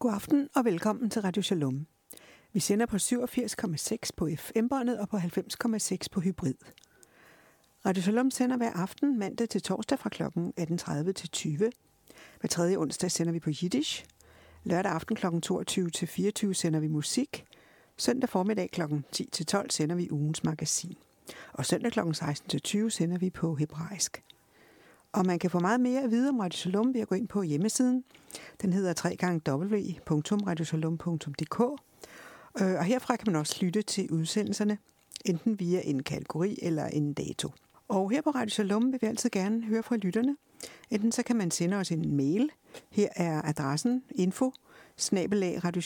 God aften og velkommen til Radio Shalom. Vi sender på 87,6 på FM-båndet og på 90,6 på hybrid. Radio Shalom sender hver aften mandag til torsdag fra kl. 18.30 til 20. Hver tredje onsdag sender vi på Yiddish. Lørdag aften kl. 22 til 24 sender vi musik. Søndag formiddag kl. 10 til 12 sender vi ugens magasin. Og søndag kl. 16 til 20 sender vi på hebraisk. Og man kan få meget mere at vide om Radio Shalom ved at gå ind på hjemmesiden. Den hedder www.radioshalom.dk. Og herfra kan man også lytte til udsendelserne, enten via en kategori eller en dato. Og her på Radio Shalom vil vi altid gerne høre fra lytterne. Enten så kan man sende os en mail. Her er adressen info@radioshalom.dk,